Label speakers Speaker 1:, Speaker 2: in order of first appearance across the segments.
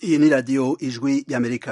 Speaker 1: Iyi ni radiyo ijwi y'Amerika.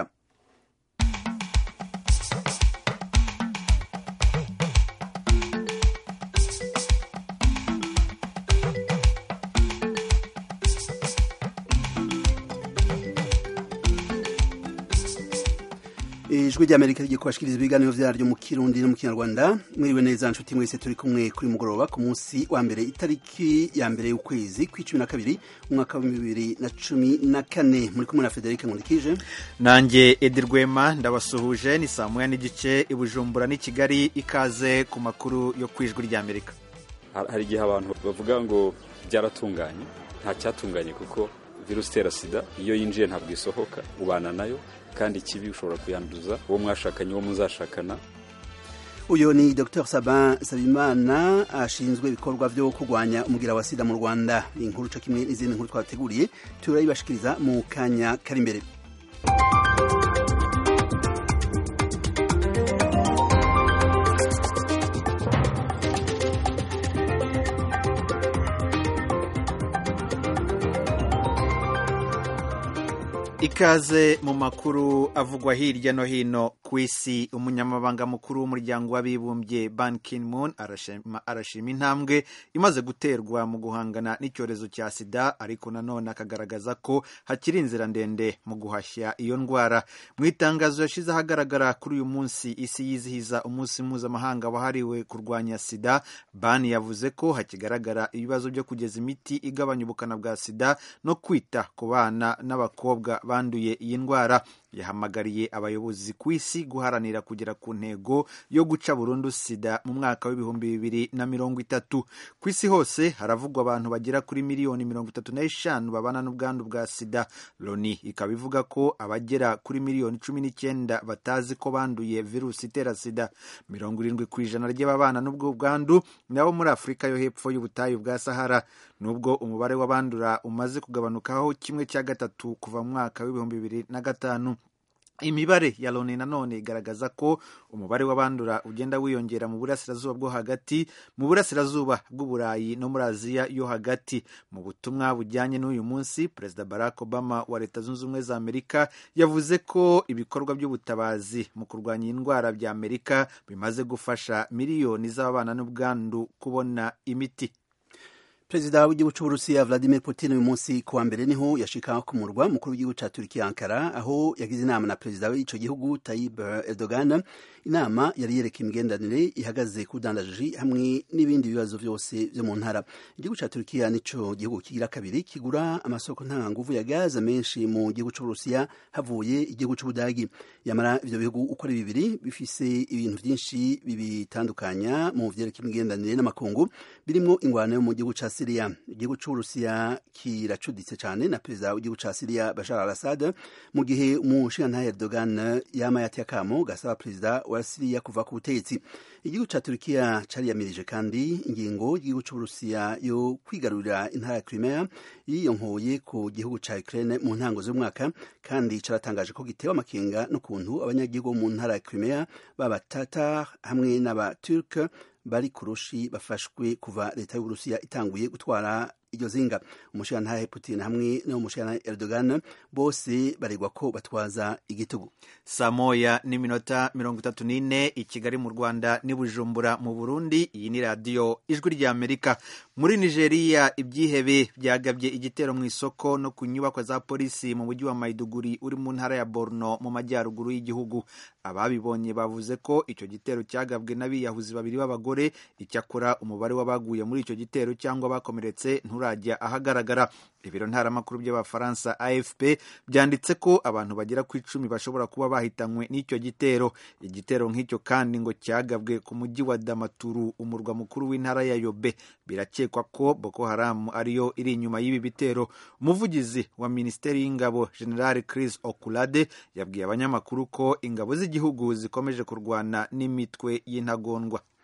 Speaker 1: Ijwi ry'Amerika rigiye kubashikiriza ibiganiro vyaryo mu Kirundi no mu Kinyarwanda. Mwiriwe neza nshuti mwese, turi kumwe kuri mugoroba ku munsi wa mbere itariki ya mbere y'ukwezi kw'icumi umwaka wa 2014. Muri kumwe na Frederic Nkundikije
Speaker 2: nanjye Edi Rwema, ndabasuhuje. Ni saa moya n'igice i Bujumbura n'i Kigali. Ikaze ku makuru yo kwijwi ry'Amerika.
Speaker 3: Hari igihe abantu bavuga ngo byaratunganye, nta cyatunganye kuko virusi itera sida iyo yinjiye ntabwo isohoka, ubana nayo kandi ikibi ushobora kuyanduza uwo mwashakanye, uwo muzashakana.
Speaker 1: Uyo ni Dr Sabimana ashinzwe ibikorwa byo kurwanya umugira wa sida mu Rwanda. Inkuru cyo kimwe n'izindi nkuru twateguriye turayibashikiriza mu kanya kari imbere.
Speaker 2: Ikaze mu makuru avugwa hirya no hino ku isi. Umunyamabanga mukuru w'umuryango w'abibumbye Ban Ki-moon arashima intambwe imaze guterwa mu guhangana n'icyorezo cya sida, ariko nanone akagaragaza ko hakiri inzira ndende mu guhashya iyo ndwara. Mu itangazo yashize ahagaragara kuri uyu munsi isi yizihiza umunsi mpuzamahanga wahariwe kurwanya sida, Ban yavuze ko hakigaragara ibibazo byo kugeza imiti igabanya ubukana bwa sida no kwita ku bana n'abakobwa banduye iyi ndwara. Yahamagariye abayobozi ku isi guharanira kugera ku ntego yo guca burundu sida mu mwaka w'2030. Ku isi hose haravugwa abantu bagera kuri miliyoni 35 babana n'ubwandu bwa sida. Loni ikaba ivuga ko abagera kuri miliyoni 19 batazi ko banduye virusi itera sida. 70% ry'ababana n'ubwo bwandu nabo muri Afurika yo hepfo y'ubutayu bwa Sahara, nubwo umubare w'abandura umaze kugabanukaho 1/3 kuva mu mwaka w'2005. Imibare ya Loni nanone igaragaza ko umubare w'abandura ugenda wiyongera mu burasirazuba bwo hagati, mu burasirazuba bw'Uburayi no muri Aziya yo hagati. Mu butumwa bujyanye n'uyu munsi, Perezida Barack Obama wa Leta Zunze Ubumwe za Amerika yavuze ko ibikorwa by'ubutabazi mu kurwanya indwara bya Amerika bimaze gufasha miliyoni z'ababana n'ubwandu kubona imiti.
Speaker 1: Perezida w'igihugu cy'Uburusiya Vladimir Putin uyu munsi kuwa mbere niho yashika ku murwa mukuru w'igihugu ca Turkiya Ankara, aho yagize inama na perezida w'ico gihugu Tayyip Erdogan. Inama yari yereka imigenderanire ihagaze ku budandaji hamwe n'ibindi bibazo byose byo mu ntara. Igihugu ca Turkiya nico gihugu kigira kabiri kigura amasoko ntanganguvu ya gaza menshi mu gihugu cy'Uburusiya havuye igihugu cy'Ubudagi. Yamara ivyo bihugu uko ari bibiri bifise ibintu byinshi bibitandukanya mu vyerekeye imigenderanire n'amakungu, birimo ingwano yo mu gihugu ca Syria. Igihugu cy'Uburusiya kiracuditse cyane na perezida w'igihugu ca Syria Bashar al-Assad, mu gihe umushingantahe Erdogan yama yateye akamo gasaba perezida wa Syria kuva ku butegetsi. Igihugu ca Turkiya cariyamirije kandi ingingo y'igihugu c'Uburusiya yo kwigarurira intara ya Crimea yiyonkoye ku gihugu ca Ukraine mu ntango z'umwaka, kandi caratangaje ko gitewe amakenga n'ukuntu abanyagihugu mu ntara ya Crimea b'Abatatar hamwe n'Abaturk bari kurushi bafashwe kuva leta y'Uburusiya itanguye gutwara iryo zinga. Umushingantahe Putin hamwe n'umushingantahe Erdogan bose baregwa ko batwaza igitugu.
Speaker 2: Saa moya n'iminota 34 i Kigali mu Rwanda n'i Bujumbura mu Burundi. Iyi ni radiyo ijwi ry'Amerika. Muri Nigeria ibyihebe byagabye igitero mu isoko no ku nyubako za polisi mu mujyi wa Maiduguri uri mu ntara ya Borno mu majyaruguru y'igihugu. Ababibonye bavuze ko icyo gitero cyagabwe n'abiyahuzi babiri b'abagore. Icyakora umubare w'abaguye muri icyo gitero cyangwa bakomeretse nturajya ahagaragara. Ibiro ntaramakuru by'Abafaransa AFP byanditse ko abantu bagera ku 10 bashobora kuba bahitanywe n'icyo gitero. Igitero nk'icyo kandi ngo cyagabwe ku mujyi wa Damaturu, umurwa mukuru w'intara ya Yobe. Birakekwa ko Boko Haram ariyo iri inyuma y'ibi bitero. Umuvugizi wa Minisiteri y'Ingabo General Chris Okulade yabwiye abanyamakuru ko ingabo z'igihugu zikomeje kurwana n'imitwe y'intagondwa.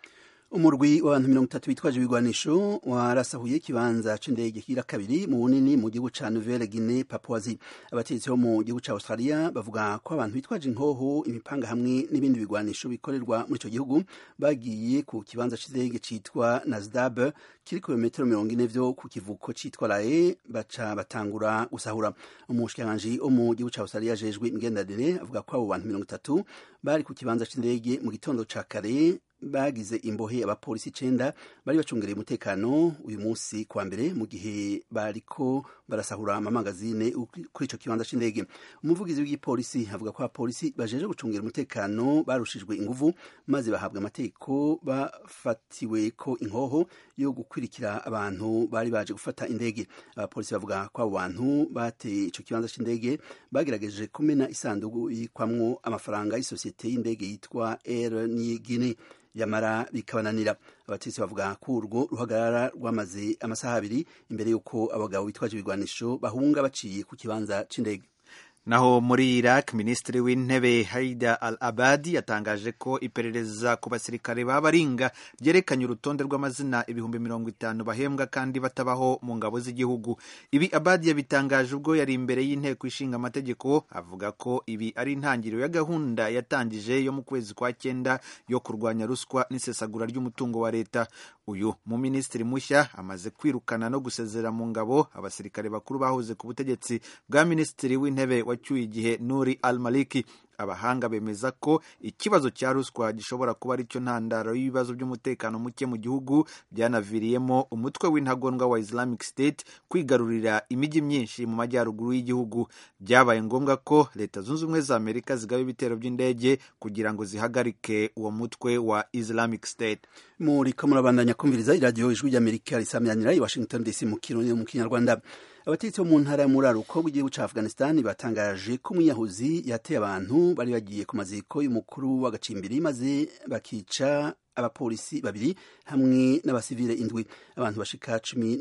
Speaker 1: umurwi w'abantu 30 bitwaje ibigwanisho warasahuye ikibanza c'indege kira kabiri mu bunini mu gihugu ca Nouvelle-Guinée Papouasie. Abategetsi bo mu gihugu ca Australia bavuga ko abantu bitwaje inkoho, imipanga hamwe n'ibindi bigwanisho bikorerwa muri ico gihugu bagiye ku kibanza c'indege citwa Nasdaq kiri ku metero 40 vyo ku kivuko citwa Lae, baca batangura gusahura. Umushikiranganji wo mu gihugu ca Australia jejwe imigenderanire avuga ko abo bantu 30 bari ku kibanza c'indege mu gitondo ca kare bagize imbohe abapolisi 9 bari bacungereye umutekano uyu munsi kwa mbere mu gihe bariko barasahura amamagazine kuri ico kibanza c'indege. Umuvugizi w'igipolisi avuga ko abapolisi bajeje gucungera umutekano barushijwe inguvu maze bahabwa amategeko bafatiwe ko inkoho yo gukwirikira abantu bari baje gufata indege. Abapolisi bavuga ko abo bantu bateye ico kibanza c'indege bagerageje kumena isanduku yikwamwo amafaranga y'isosiyete y'indege yitwa Air Niugini yamara bikabananira. Abategetsi bavuga ko urwo ruhagarara rwamaze amasaha abiri imbere y'uko abagabo bitwaje ibigwanisho bahunga baciye ku kibanza c'indege.
Speaker 2: Naho muri Iraq, Minisitiri w'Intebe Haida al-Abadi yatangaje ko iperereza ku basirikare b'abaringa ryerekanye urutonde rw'amazina 50,000 bahembwa kandi batabaho mu ngabo z'igihugu. Ibi Abadi yabitangaje ubwo yari imbere y'inteko ishinga amategeko, avuga ko ibi ari intangiriro ya gahunda yatangije yo mu kwezi kwa 9 yo kurwanya ruswa n'isesagura ry'umutungo wa leta. Uyu mu minisitiri mushya amaze kwirukana no gusezera mu ngabo abasirikare bakuru bahoze ku butegetsi bwa Minisitiri w'Intebe wacyuye igihe Nuri al-Maliki. Abahanga bemeza ko ikibazo cya ruswa gishobora kuba ari cyo ntandaro y'ibibazo by'umutekano muke mu gihugu, byanaviriyemo umutwe w'intagondwa wa Islamic State kwigarurira imijyi myinshi mu majyaruguru y'igihugu. Byabaye ngombwa ko Leta Zunze Ubumwe za Amerika zigaba ibitero by'indege kugira ngo zihagarike uwo mutwe wa Islamic State.
Speaker 1: Muri ko murabandanya kumviriza iradiyo Ijwi ry'Amerika risamyanira i Washington DC mu Kirundi mu Kinyarwanda. Abategetsi bo mu ntara y'umuraruko w'igihugu ca Afghanistan batangaje ko umwiyahuzi yateye abantu bari bagiye ku maziko y'umukuru w'agacimbiri maze bakica abapolisi 2 hamwe n'abasivile 7. Abantu bashika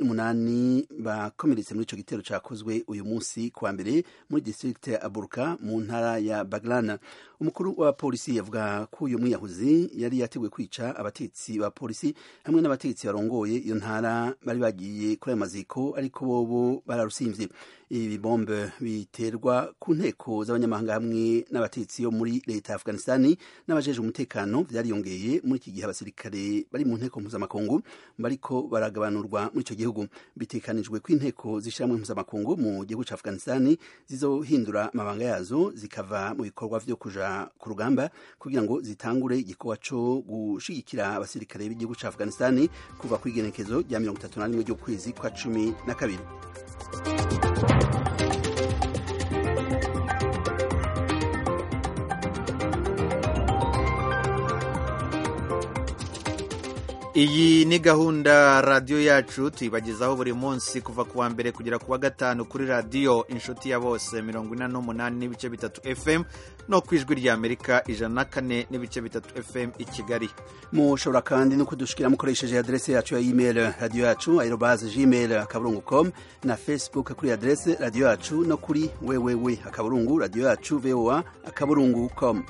Speaker 1: 18 bakomeretse muri ico gitero cakozwe uyu munsi kwa mbere muri district ya Aburka mu ntara ya Baghlan. Umukuru wa polisi yavuga ko uyu mwiyahuzi yari yateguye kwica abatetsi ba polisi hamwe n'abatetsi barongoye iyo ntara bari bagiye kuri ayo maziko, ariko bobo bararusimvye. Ibi bombe biterwa ku nteko z'abanyamahanga hamwe n'abatetsi yo muri leta ya Afghanistan n'abajeje umutekano. Vyariyongeye muri iki gihe abasirikare bari mu nteko mpuzamakungu bariko baragabanurwa muri ico gihugu. Bitekanijwe ko inteko zishiramwe mpuzamakungu mu gihugu ca Afghanistan zizohindura amabanga yazo zikava mu bikorwa vyo kuja ku rugamba kugira ngo zitangure igikorwa co gushigikira abasirikare b'igihugu ca Afghanistan kuva ku igenekezo rya 31 ry'ukwezi kwa 12.
Speaker 2: Iyi ni gahunda radio yacu tuyibagezaho buri munsi kuva kuwa mbere kugera kuwa gatanu kuri radio Inshuti ya Bose 48.3 FM no kwijwi rya Amerika 104.3 FM i Kigali.
Speaker 1: Mushobora kandi no kudushikira mukoresheje adresse yacu ya email radio yacu @gmail.com na Facebook kuri adresse radio yacu no kuri www.radioyacu.voa.com.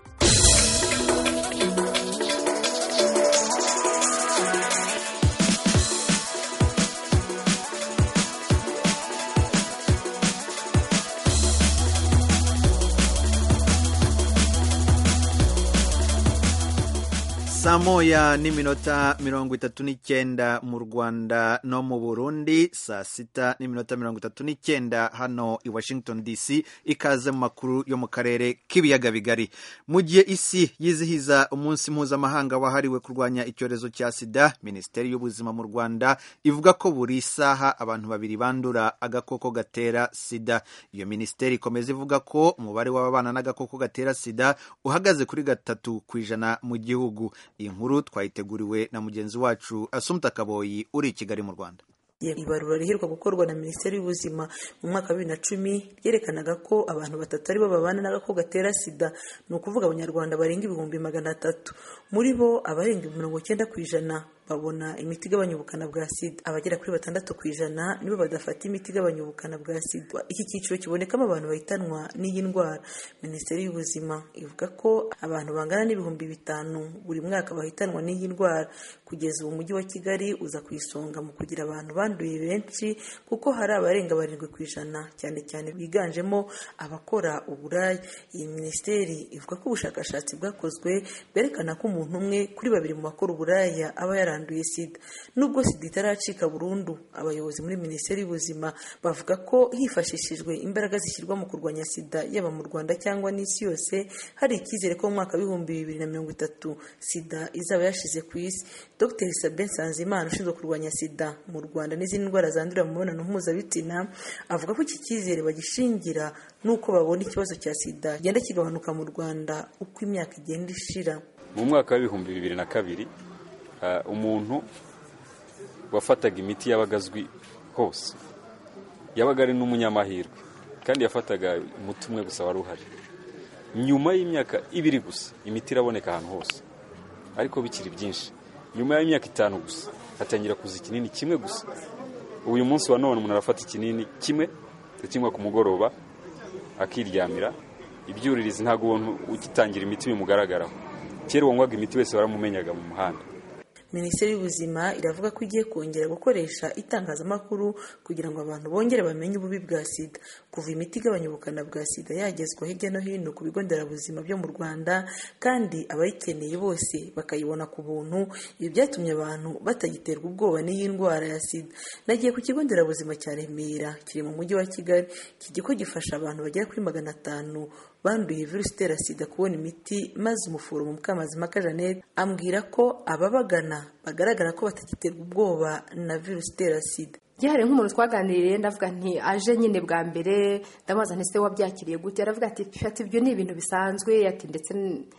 Speaker 2: Saa moya n'iminota 39 mu Rwanda no mu Burundi, saa 6 n'iminota 39 hano i Washington DC. Ikaze mu makuru yo mu karere k'ibiyaga bigari. Mu gihe isi yizihiza umunsi mpuzamahanga wahariwe kurwanya icyorezo cya sida, Minisiteri y'Ubuzima mu Rwanda ivuga ko buri saha abantu 2 bandura agakoko gatera sida. Iyo minisiteri ikomeza ivuga ko umubare w'ababana n'agakoko gatera sida uhagaze kuri 3% mu gihugu. Iyi nkuru twayiteguriwe na mugenzi wacu Asumta Kaboyi uri i Kigali mu Rwanda.
Speaker 4: Ibarura riheruka gukorwa na Minisiteri y'Ubuzima mu mwaka wa 2010 ryerekanaga ko abantu 3 ari bo babana n'agakoko gatera sida, ni ukuvuga abanyarwanda barenga 300,000. Muri bo abarenga 90% babona imiti igabanya ubukana bwa sida. Abagera kuri 6% nibo badafata imiti igabanya ubukana bwa sida. Iki cyiciro kibonekamo abantu bahitanwa n'iyi ndwara. Minisiteri y'Ubuzima ivuga ko abantu bangana n'ibihumbi 5 buri mwaka bahitanwa n'iyi ndwara. Kugeza ubu umujyi wa Kigali uza ku isonga mu kugira abantu banduye benshi, kuko hari abarenga 7% cyane cyane biganjemo abakora uburaya. Iyi minisiteri ivuga ko ubushakashatsi bwakozwe berekana ko umuntu umwe kuri 2 mu bakora uburaya aba yaranduye sida. Nubwo sida itaracika burundu, abayobozi muri Minisiteri y'Ubuzima bavuga ko hifashishijwe imbaraga zishyirwa mu kurwanya sida yaba mu Rwanda cyangwa n'isi yose, hari icyizere ko mu mwaka wa 2030 sida izaba yashize ku isi. Dr. Sabin Nsanzimana ushinzwe kurwanya sida mu Rwanda n'izindi ndwara zandurira mu mibonano mpuzabitsina avuga ko iki cyizere bagishingira nuko babona ikibazo cya sida genda kigabanuka mu Rwanda uko imyaka igenda ishira.
Speaker 3: Mu mwaka wa 2002 umuntu wafataga imiti y'abagazwi hose yabaga ari n'umunyamahirwe kandi yafataga umuti umwe gusa wari uhari. Nyuma y'imyaka 2 gusa imiti iraboneka ahantu hose, ariko bikiri byinshi. Nyuma y'imyaka 5 gusa hatangira kuza ikinini kimwe gusa. Uyu munsi wa none umuntu arafata ikinini kimwe ku mugoroba akiryamira. Ibyuririzi ntago ubuntu ugitangira imiti bimugaragaraho. Kera wanywaga imiti wese waramumenyaga mu muhanda.
Speaker 4: Minisiteri y'Ubuzima iravuga ko igiye kongera gukoresha itangazamakuru kugira ngo abantu bongere bamenye ububi bwa sida. Kuva imiti igabanya ubukana bwa sida yagezwa hirya no hino ku bigo nderabuzima byo mu Rwanda, kandi abayikeneye bose bakayibona ku buntu, ibi byatumye abantu batagiterwa ubwoba n'iyi ndwara ya sida. Nagiye ku kigo nderabuzima cya Remera kiri mu mujyi wa Kigali. Iki kigo gifasha abantu bagera kuri 500 banduye virusi itera sida kubona imiti, maze umuforomo Mukamazimaka Jeannette ambwira ko ababagana bagaragara ko batagiterwa ubwoba na virusi itera sida.
Speaker 5: Gihari nk'umuntu twaganiriye ndavuga nti aje nyine bwa mbere ndamaza ntese wabyakiriye gute, aravuga ati ibyo ni ibintu bisanzwe, ati ndetse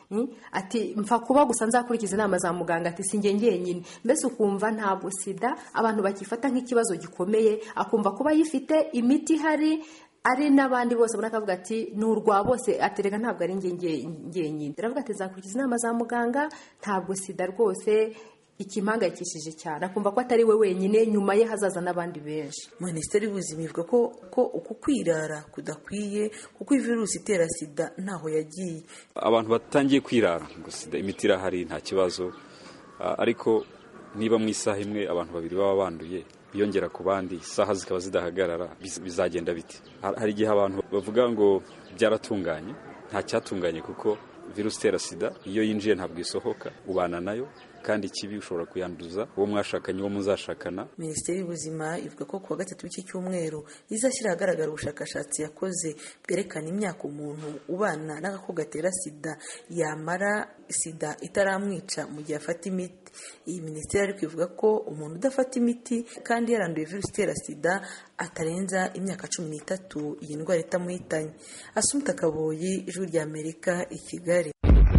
Speaker 5: ati mfa kuba gusa nzakurikiza inama za muganga, ati singe nyine. Mbese ukumva ntabwo sida abantu bakifata nk'ikibazo gikomeye, akumva kuba yifite imiti hari ari n'abandi bose ubona kavuga ati n'urwa bose aterega ntabwo ari ngenyine. Aravuga ati nzakurikiza inama za muganga, ntabwo sida rwose ikimpangayikishije cyane, akumva ko atari we wenyine, nyuma ye hazaza n'abandi benshi.
Speaker 4: Minisiteri y'Ubuzima ivuga ko uku kwirara kudakwiye, kuko virusi itera sida ntaho yagiye.
Speaker 3: Abantu batangiye kwirara ngo sida imiti irahari nta kibazo, ariko niba mu isaha imwe abantu 2 baba banduye biyongera ku bandi, isaha zikaba zidahagarara, bizagenda biti? Hari igihe abantu bavuga ngo byaratunganye. Nta cyatunganye, kuko virusi itera sida iyo yinjiye ntabwo isohoka, ubana nayo, kandi ikibi ushobora kuyanduza uwo mwashakanye, uwo muzashakana.
Speaker 4: Minisiteri y'Ubuzima ivuga ko kuwa 3 w'iki cyumweru izashyira ahagaragara ubushakashatsi yakoze bwerekana imyaka umuntu ubana n'agakoko gatera sida yamara sida itaramwica mu gihe afata imiti. Iyi minisiteri ariko ivuga ko umuntu udafata imiti kandi yaranduye virusi itera sida atarenza imyaka 13 iyi ndwara itamuhitanye. Assumpta Kaboyi, Ijwi rya Amerika, i Kigali.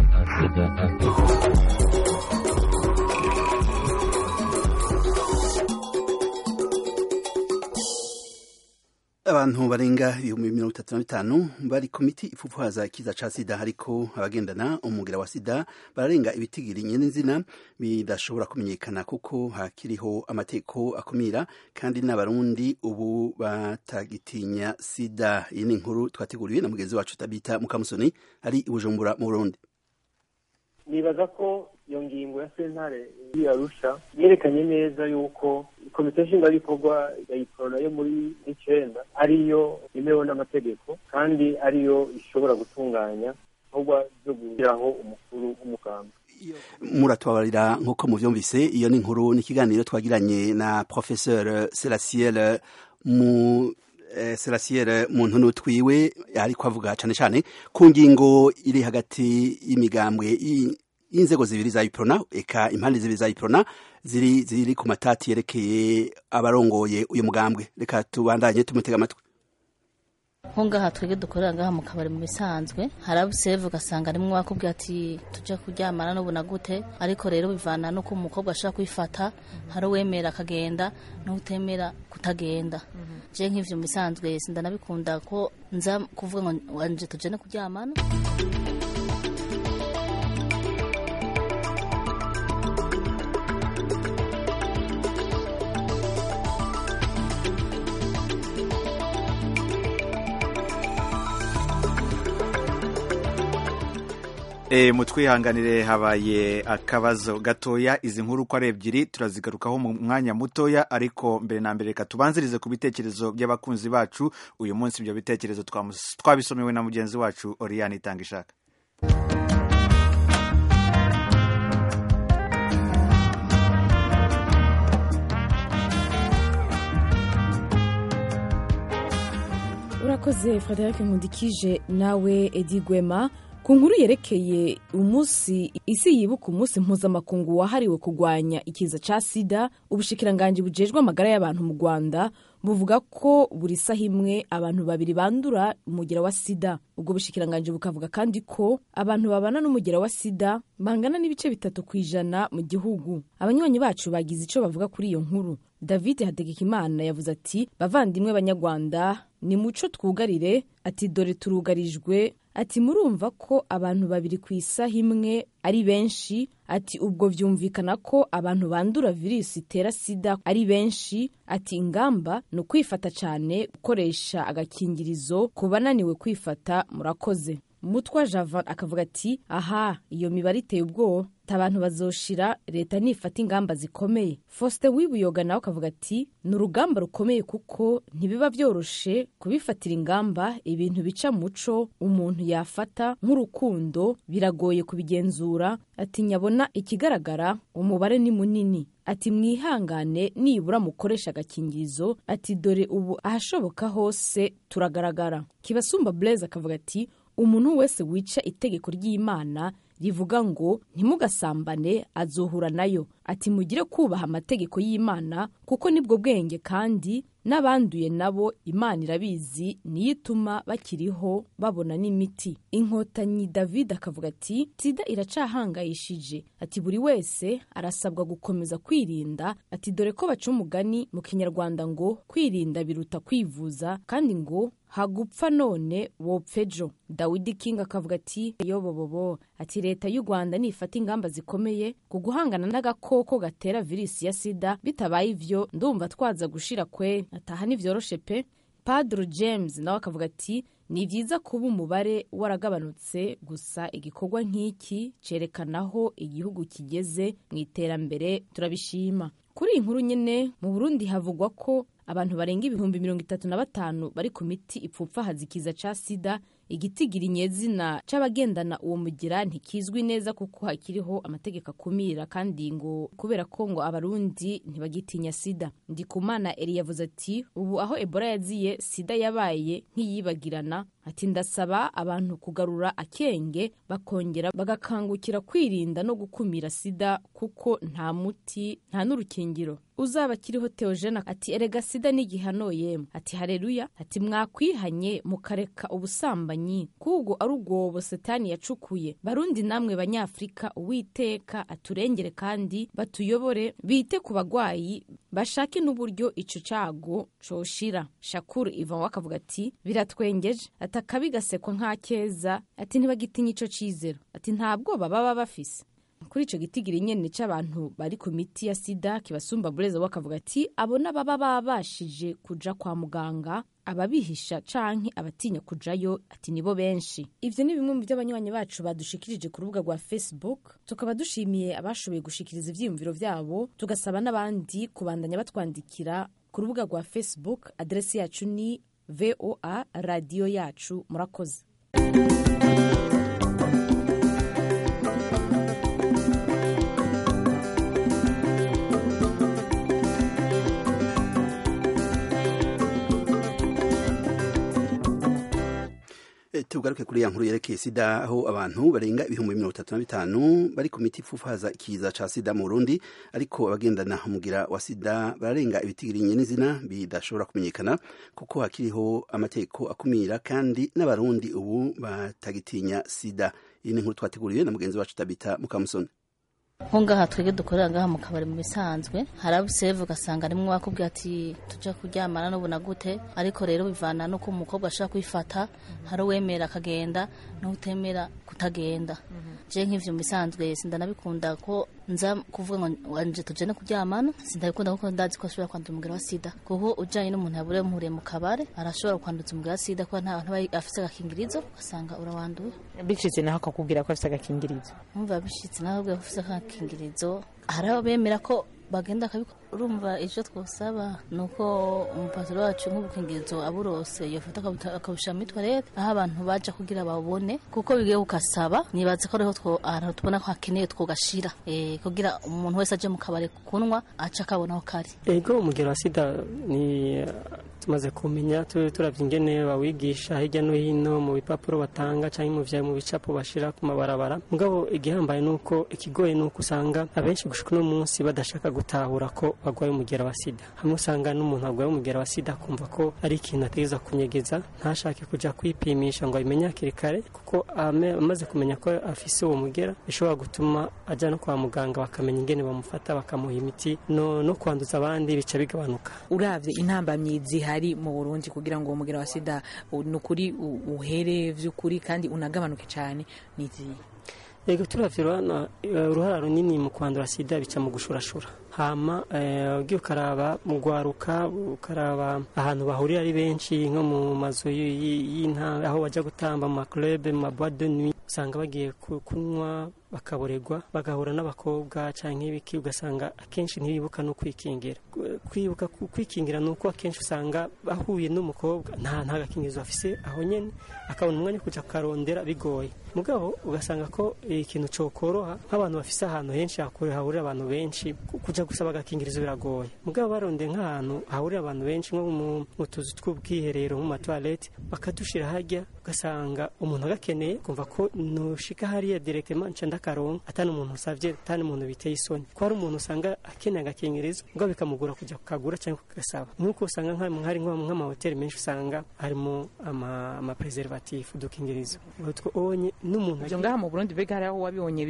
Speaker 1: Abantu barenga 35,000 bari ku miti ipfupfaza ikiza ca sida, ariko abagendana umugira wa sida bararenga ibitigiri nyenezina bidashobora kumenyekana, kuko hakiriho amateko akumira kandi n'abarundi ubu batagitinya sida. Iyi ni inkuru twateguriwe na mugenzi wacu Tabita Mukamusoni ari i Bujumbura mu Burundi.
Speaker 6: Nibaza ko iyo ngingo ya sentare y'Arusha yerekanye neza yuko komite nshingwabikorwa ya iprona yo muri 9 ariyo imewe n'amategeko, kandi ariyo ishobora gutunganya ahubwo byo gushyiraho umukuru w'umugambwe.
Speaker 1: Muratubabarira nk'uko muvyumvise, iyo ni inkuru n'ikiganiro twagiranye na Professeur Selasiel mu ntuno twiwe, ariko avuga cyane ku ngingo iri hagati y'imigambwe y'inzego zibiri za iprona, eka impande zibiri za iprona ziri ku matati yerekeye abarongoye uyu mugambwe. Reka tubandanye tumutega amatwi.
Speaker 7: Hongaha twege dukorera ngaha mu kabari mu bisanzwe, harabuseve ugasanga rimwe wakubwira ati tuje kuryamana no buna gute, ariko rero bivana no ko umukobwa ashaka kwifata, hari wemera akagenda no utemera kutagenda. Je nk'ivyo mu bisanzwe sindanabikunda ko nza kuvuga ngo wanje tuje no kuryamana.
Speaker 2: mutwihanganire habaye akabazo gatoya. Izi nkuru uko ari ebyiri turazigarukaho mu mwanya mutoya, ariko mbere na mbere reka tubanzirize ku bitekerezo by'abakunzi bacu. Uyu munsi ibyo bitekerezo twabisomewe na mugenzi wacu Oriane Itangishaka.
Speaker 8: Urakoze Frederic Nkundikije nawe Edi Gwema ku nkuru yerekeye umunsi isi yibuka umunsi mpuzamakungu wahariwe kurwanya ikiza ca sida. Ubushikiranganji bujejwe amagara y'abantu mu Rwanda buvuga ko buri saha imwe abantu babiri bandura umugera wa sida. Ubwo bushikiranganji bukavuga kandi ko abantu babana n'umugera wa sida bangana n'ibice 3% mu gihugu. Abanywanyi bacu bagize ico bavuga kuri iyo nkuru. David Hategekimana yavuze ati bavandimwe banyarwanda ni muco twugarire, ati dore turugarijwe, ati murumva ko abantu babiri ku isaha imwe ari benshi, ati ubwo vyumvikana ko abantu bandura virusi itera sida ari benshi, ati ingamba no kwifata cyane, gukoresha agakingirizo ku bananiwe kwifata. Murakoze. Mutwa Java akavuga ati aha iyo mibare iteye ubwo abantu bazoshira leta nifata ingamba zikomeye. Faustin Wibuyoga nawe akavuga ati ni urugamba rukomeye kuko ntibiba byoroshe kubifatira ingamba. Ibintu bica muco umuntu yafata nk'urukundo biragoye kubigenzura. Ati nyabona ikigaragara umubare ni munini, ati mwihangane nibura mukoresha agakingirizo, ati dore ubu ahashoboka hose turagaragara. Kibasumba Blaise akavuga ati umuntu wese wica itegeko ry'Imana rivuga ngo ntimugasambane azohura nayo. Ati mugire kubaha amategeko y'Imana kuko nibwo bwenge, kandi n'abanduye nabo Imana irabizi niyituma bakiriho babona n'imiti. Inkotanyi David akavuga ati sida iracahangayishije, ati buri wese arasabwa gukomeza kwirinda. Ati dore ko baca umugani mu Kinyarwanda ngo kwirinda biruta kwivuza, kandi ngo hagupfa none wopfejo. Dawidi King akavuga ati yobobobo, ati leta y'u Rwanda nifata ingamba zikomeye ku guhangana n'agakoko gatera virusi ya sida, bitabaye ivyo ndumva twaza gushira kwe. Ataha nivyoroshe pe. Padre James nawe akavuga ati ni vyiza kuba umubare waragabanutse, gusa igikorwa nk'iki cerekanaho igihugu kigeze mu iterambere, turabishima. Kuri inkuru nyene mu Burundi havugwa ko abantu barenga 35,000 bari ku miti ipfupfa hazikiza ca sida. Igitigiri nyezina c'abagendana uwo mugira ntikizwi neza kuko hakiriho amategeko akumira, kandi ngo kubera ko ngo abarundi ntibagitinya sida. Ndikumana Eri yavuze ati ubu aho Ebola yaziye sida yabaye nk'iyibagirana. Ati ndasaba abantu kugarura akenge bakongera bagakangukira kwirinda no gukumira sida kuko nta muti nta n'urukingiro uzaba kiriho. Theogene ati erega sida n'igihano yemwe. Ati haleluya. Ati mwakwihanye mukareka ubusambanyi kubwo ari ubwobo Satani yacukuye. Barundi namwe banyafrika Uwiteka aturengere kandi batuyobore, bite ku bagwayi bashake n'uburyo ico cago coshira. Shakuru Ivan wakavuga ati biratwengeje, atakabi gasekwa nka keza, ati ntibagitinya ico cizero, ati ntabwo baba bafise. Kuri ico gitigiri nyene c'abantu bari ku miti ya sida, Kibasumba Blaise wakavuga ati abona baba babashije kuja kwa muganga, ababihisha canke abatinya kujayo ati nibo benshi. Ivyo ni bimwe mu by'abanywanyi bacu badushikirije ku rubuga rwa Facebook. Tukaba dushimiye abashoboye gushikiriza ivyiyumviro vyabo, tugasaba n'abandi kubandanya batwandikira ku rubuga rwa Facebook. Adresi yacu ni VOA Radio yacu. Murakoze.
Speaker 1: Tugaruke kuri ya nkuru yerekeye sida, aho abantu barenga 35,000 bari ku miti ipfufaza ikiza ca sida mu Burundi, ariko abagendana umugira wa sida bararenga ibitigiri n'izina bidashobora kumenyekana kuko hakiriho amategeko akumira, kandi n'abarundi ubu batagitinya sida. Iyi ni nkuru twateguriwe na mugenzi wacu Tabita Mukamusoni.
Speaker 7: Nko ngaha twege dukorera ngaha mu kabari mu bisanzwe, harabuseve ugasanga rimwe wakubwiye ati tuja kuryamana n'ubuna gute, ariko rero bivana no ko umukobwa ashaka kwifata, hari wemera akagenda no utemera kutagenda. Je nk'ivyo mu bisanzwe sindanabikunda ko nza kuvuga ngo wanje tujane kuryamana sindabikunda kuko ndazi ko ashobora kwandura umugera wa sida kuko ujanye n'umuntu yabure muhure mu kabare arashobora kwanduza umugera wa sida kuko nta bantu afite agakingirizo ugasanga urawanduye
Speaker 9: bicitse naho akakubwira ko afite agakingirizo
Speaker 7: umva bicitse naho ubwo afite agakingirizo hariho bemera ko bagenda akabikora urumva icyo twosaba ni uko umupaturo wacu nk'ubukingirizo aburose yafata akabushyira muri toilette aho abantu baja kugira babone kuko bigiye gukasaba nibaza ko ariho ahantu tubona ko hakeneye twogashira kugira umuntu wese aje mu kabare kunywa aca akabona aho kari
Speaker 10: ego umugero wa sida ni tumaze kumenya turavye ingene bawigisha hirya no hino mu bipapuro batanga cyangwa mu bicapo bashira ku mabarabara mugabo igihambaye nuko ikigoye nuko usanga abenshi gushika no munsi badashaka gutahura ko bagwaye umugera wa sida hamwe usanga n'umuntu agwaye umugera wa sida kumva ko ari ikintu ategeza kunyegeza ntashake kuja kwipimisha ngo abimenye hakiri kare kuko amaze kumenya ko afise uwo mugera bishobora gutuma aja no kwa muganga bakamenya ingene bamufata bakamuha imiti no kwanduza abandi bica bigabanuka
Speaker 9: uravye intambamyi zihari mu Burundi kugira ngo uwo mugera wa sida nukuri uhere vy'ukuri kandi unagabanuke cyane nizi
Speaker 10: Ego turavye uruhara runini mu kwandura sida bica mu gushurashura hama ugiye ukaraba mu gwaruka ukaraba ahantu bahurira ari benshi nko mu mazu y'intara aho baja gutamba mu club mu boîte de nuit usanga bagiye kunywa bakaboregwa bagahura n'abakobwa canke ibiki ugasanga akenshi ntibibuka no kwikingira kwikingira nuko akenshi usanga bahuye n'umukobwa nta gakingirizo afise aho nyene akabona umwanya kuja karondera bigoye mugabo ugasanga ko ikintu cokoroha nk'abantu bafise ahantu henshi hahurira abantu benshi kuja gusaba agakingirizo biragoye mugabo baronde nk'ahantu hahurira abantu benshi nko mu tuzu tw'ubwiherero mu matoilette bakadushira harya ugasanga umuntu agakeneye kumva ko noshika hariya directement nca ndakaronka atani umuntu usavye atani umuntu biteye isoni ko hari umuntu usanga akeneye agakingirizo ngo bikamugura kuja kukagura cyangwa kugasaba nuko usanga hari nk'amahoteli menshi usanga harimo ama preservatif udukingirizo utwo onye n'umuntu
Speaker 9: byo ngaha mu Burundi bega haraho wabibonye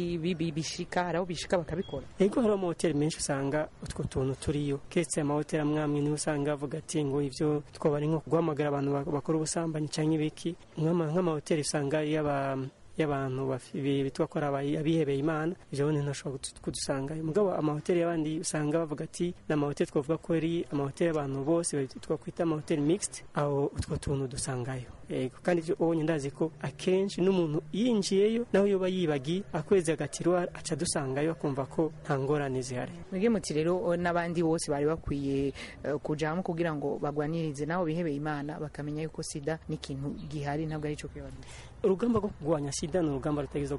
Speaker 9: bishika haraho bishika bakabikora
Speaker 10: ego hari amahoteli menshi usanga utwo tuntu turiyo ketse amahoteli amwamwe ni usanga avuga ati ngo ivyo twabari nko guhamagara abantu bakora ubusambanyi cyangwa ibiki nk'amahoteli usanga y'abantu bitwa ko abihebeye Imana ivyo bone ntashobora kudusanga mugabo amahoteli y'abandi usanga bavuga ati n'amahoteli twavuga ko ari amahoteli y'abantu bose twakwita amahoteli mixed aho utwo tuntu dusangayo yego kandi ivyo ubonye ndazi ko akenshi n'umuntu yinjiyeyo naho yoba yibagi akwezi agatirwa aca dusangayo akumva ko nta ngorane zihari
Speaker 9: mwige muti rero n'abandi bose bari bakwiye kujamo kugira ngo bagwanirize naho bihebeye Imana bakamenya yuko sida n'ikintu gihari ntabwo ari cyo kwibagirwa
Speaker 10: urugamba rwo kurwanya sida ni urugamba rutegeza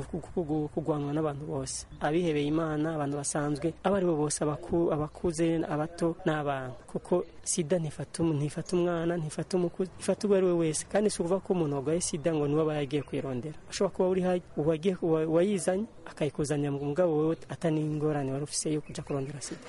Speaker 10: kugwanwa n'abantu bose abihebeye Imana abantu basanzwe abari bo bose abakuze abato n'abana kuko sida ntifata umwana ntifata umukuze ifata uwo ari we wese kandi si ukuvuga ko umuntu warwaye sida ngo niwe aba yagiye kwirondera ashobora kuba uri wayizanye akayikuzanira mu mugabo wewe atani ingorane wari ufise yo kuja kurondera sida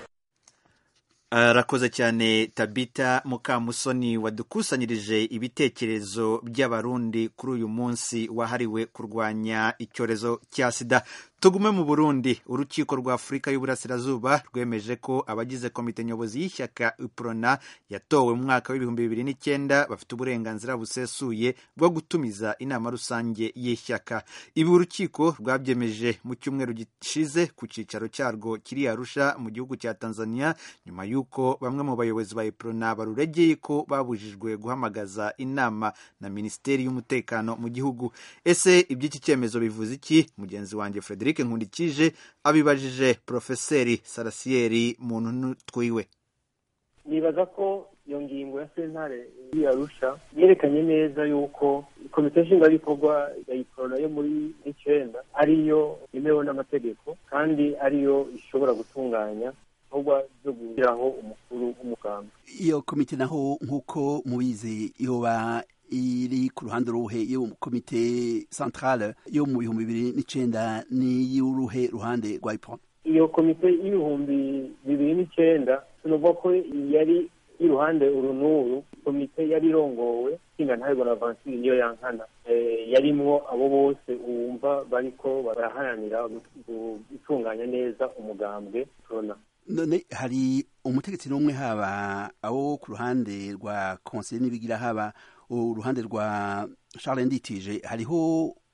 Speaker 2: arakoze cyane Tabita Mukamusoni wadukusanyirije ibitekerezo by'abarundi kuri uyu munsi wahariwe kurwanya icyorezo cya sida. Tugume mu Burundi. Urukiko rwa Afurika y'Uburasirazuba rwemeje ko abagize komite nyobozi y'ishyaka UPRONA yatowe mu mwaka w'ibihumbi 2009 bafite uburenganzira busesuye bwo gutumiza inama rusange y'ishyaka. Ibi urukiko rwabyemeje mu cyumweru gishize ku cicaro cyarwo kiri Arusha mu gihugu cya Tanzania nyuma yuko bamwe mu bayobozi ba UPRONA baruregeye ko babujijwe guhamagaza inama na Minisiteri y'Umutekano mu gihugu. Ese iby'iki cyemezo bivuze iki? Mugenzi wanjye Frederic Nkundikije abibajije Profeseri Sarasieri muntu twiwe.
Speaker 6: Nibaza ko iyo ngingo ya sentare y'Arusha yerekanye neza yuko komite nshingwabikorwa ya UPRONA yo muri 9 ariyo yemewe n'amategeko kandi ariyo ishobora gutunganya ahubwo byo gushyiraho umukuru w'umugambwe.
Speaker 1: Iyo komite naho nk'uko mubizi yoba iri ku ruhande ruhe yo komite centrale yo mu 2009 ni y'uruhe ruhande rwa UPRONA.
Speaker 6: Iyo komite y'ibihumbi 2009 tunovuga ko yari iruhande urunuru komite yari irongowe kinga ntayo na Vansiri niyo yankana yarimwo abo bose uwumva bariko baraharanira gutunganya neza umugambwe UPRONA.
Speaker 1: None hari umutegetsi n'umwe haba abo ku ruhande rwa Conseil nibigira haba uruhande rwa Charles Nditije hariho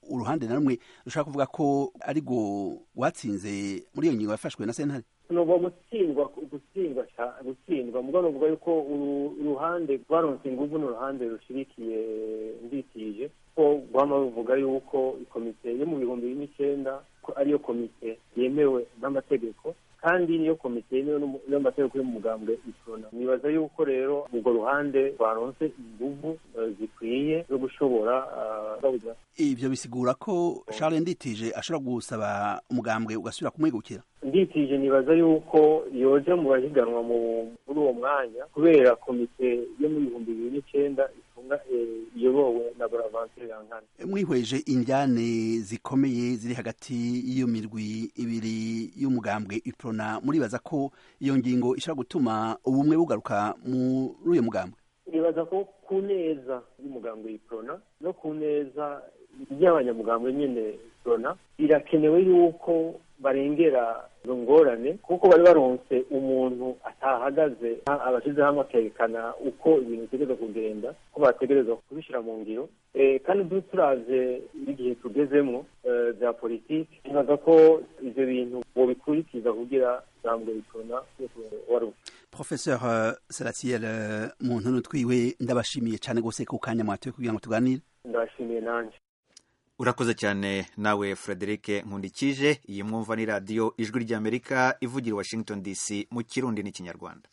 Speaker 1: uruhande na rumwe rushaka kuvuga ko ari rwo watsinze muri iyo ngingo yafashwe na sentare
Speaker 6: nuba gutsindwa mugabo novuga yuko uruhande rwaronse inguvu n'uruhande rushirikiye nditije ko guhama ruvuga yuko ikomite yo mu 2009 ko ariyo komite yemewe n'amategeko kandi niyo komite yemewe n'amategeko y'umugambwe iprona. Nibaza yuko rero urwo ruhande rwaronse inguvu zikwiye zo gushobora
Speaker 1: ivyo bisigura ko Charles Nditije ashobora gusaba umugambwe ugasubira kumwegukira.
Speaker 6: Nditije nibaza yuko yoja mu bahiganwa muri uwo mwanya kubera komite yo mu 2009 ifunga iyobowe na Bonaventure Yankana.
Speaker 1: Mwihweje indyane zikomeye ziri hagati y'iyo mirwi ibiri y'umugambwe iprona, muribaza ko iyo ngingo ishobora gutuma ubumwe bugaruka muri uyo mugambwe?
Speaker 6: Nibaza ko ku neza y'umugambwe iprona no ku neza y'abanyamugambwe nyene iprona birakenewe yuko barengera izo ngorane kuko bari baronse umuntu atahagaze abashize hamwe akerekana uko ibintu bitegereza kugenda ko bategereza kubishyira mu ngiro kandi turaze igihe tugezemo bya politiki nibaza ko ivyo bintu bobikurikiza kugira zambo ikona wari
Speaker 1: Professeur Salatiel muntu nutwiwe ndabashimiye cyane gose ku kanya mwatoye kugira ngo tuganire.
Speaker 6: Ndabashimiye nanje.
Speaker 2: Urakoze cyane nawe Frederic Nkundikije. Iyi mwumva ni radio Ijwi ry'Amerika ivugira Washington DC mu Kirundi n'Ikinyarwanda.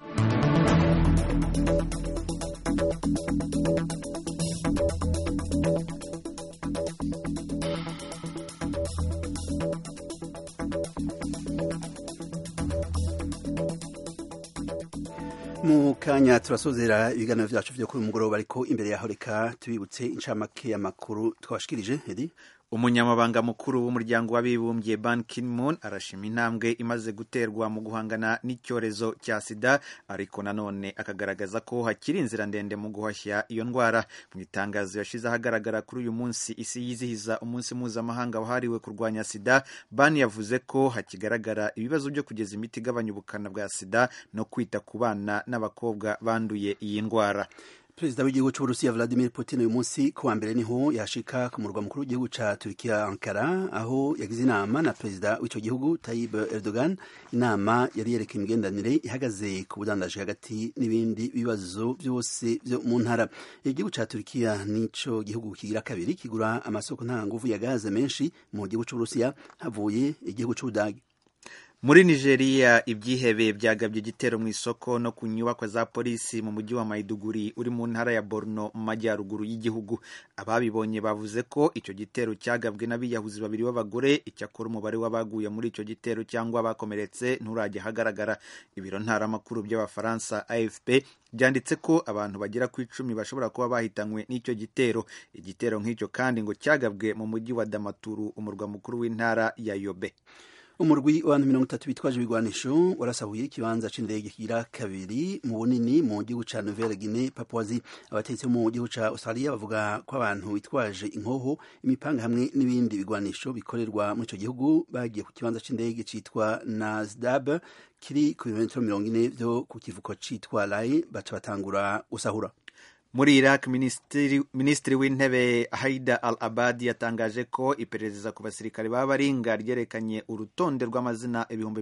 Speaker 1: Mu kanya turasozera ibiganiro vyacu vyo kuri mugoroba, ariko imbere yaho reka tubibutse incamake y'amakuru twabashikirije. Edi
Speaker 2: Umunyamabanga mukuru w'umuryango w'abibumbye Ban Ki-moon arashima intambwe imaze guterwa mu guhangana n'icyorezo cya sida, ariko nanone akagaragaza ko hakiri inzira ndende mu guhashya iyo ndwara. Mu itangazo yashize ahagaragara kuri uyu munsi isi yizihiza umunsi mpuzamahanga wahariwe kurwanya sida, Ban yavuze ko hakigaragara ibibazo byo kugeza imiti igabanya ubukana bwa sida no kwita ku bana n'abakobwa banduye iyi ndwara.
Speaker 1: Perezida w'igihugu cy'Uburusiya Vladimir Putin uyu munsi kuwa mbere niho yashika ku murwa mukuru w'igihugu ca Turkiya Ankara, aho yagize inama na perezida w'ico gihugu Tayyip Erdogan. Inama yari yerekeye imigenderanire ihagaze ku budandaji hagati n'ibindi bibazo byose byo mu ntara. Igihugu ca Turkiya nico gihugu kigira kabiri kigura amasoko ntanguvu ya gaze menshi mu gihugu c'Uburusiya havuye igihugu c'Ubudagi.
Speaker 2: Muri Nigeria ibyihebe byagabye igitero mu isoko no ku nyubako za polisi mu mujyi wa Maiduguri uri mu ntara ya Borno mu majyaruguru y'igihugu. Ababibonye bavuze ko icyo gitero cyagabwe n'abiyahuzi babiri b'abagore. Icyakora umubare w'abaguye muri icyo gitero cyangwa bakomeretse nturajya hagaragara. Ibiro ntaramakuru by'Abafaransa AFP byanditse ko abantu bagera ku 10 bashobora kuba bahitanywe n'icyo gitero. Igitero nk'icyo kandi ngo cyagabwe mu mujyi wa Damaturu, umurwa mukuru w'intara ya Yobe.
Speaker 1: Umurwi w'abantu 30 bitwaje ibigwanisho warasahuye ikibanza c'indege kigira kabiri mu bunini mu gihugu ca Nouvelle-Guinée Papouasie. Abatetsi mu gihugu ca Australia bavuga ko abantu bitwaje inkoho, imipanga hamwe n'ibindi bigwanisho bikorerwa muri ico gihugu bagiye ku kibanza c'indege citwa Nasdaq kiri ku birometero 40 vyo ku kivuko citwa Lai, baca batangura gusahura.
Speaker 2: Muri Iraq, Minisitiri w'Intebe Haida al-Abadi yatangaje ko iperereza ku basirikare b'abaringa ryerekanye urutonde rw'amazina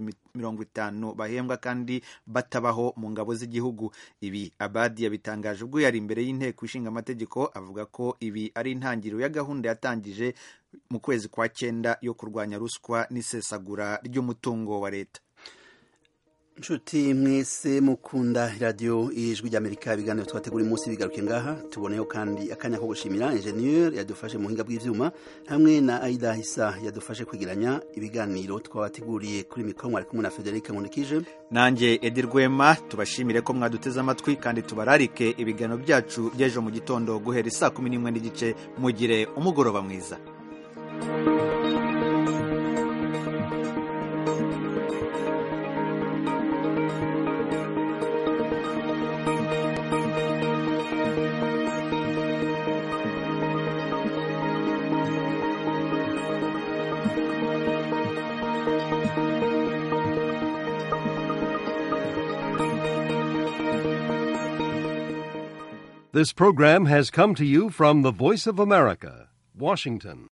Speaker 2: 50,000 bahembwa kandi batabaho mu ngabo z'igihugu. Ibi Abadi yabitangaje ubwo yari imbere y'inteko ishinga amategeko, avuga ko ibi ari intangiriro ya gahunda yatangije mu kwezi kwa 9 yo kurwanya ruswa n'isesagura ry'umutungo wa leta.
Speaker 1: Nshuti mwese mukunda radio Ijwi ry'Amerika, ibiganiro twategura umunsi bigaruke ngaha. Tuboneyo kandi akanya ko gushimira engineer yadufashe mu hinga bw'ivyuma hamwe na Aida Hisa yadufashe kwigiranya ibiganiro twabateguriye kuri mikro. Mwari kumwe na Frederic Nkundikije
Speaker 2: nanje Edi Rwema. Tubashimire ko mwaduteze amatwi kandi tubararike ibiganiro byacu byejo mu gitondo guhera 11:30. Mugire umugoroba mwiza.
Speaker 11: This program has come to you from the Voice of America, Washington.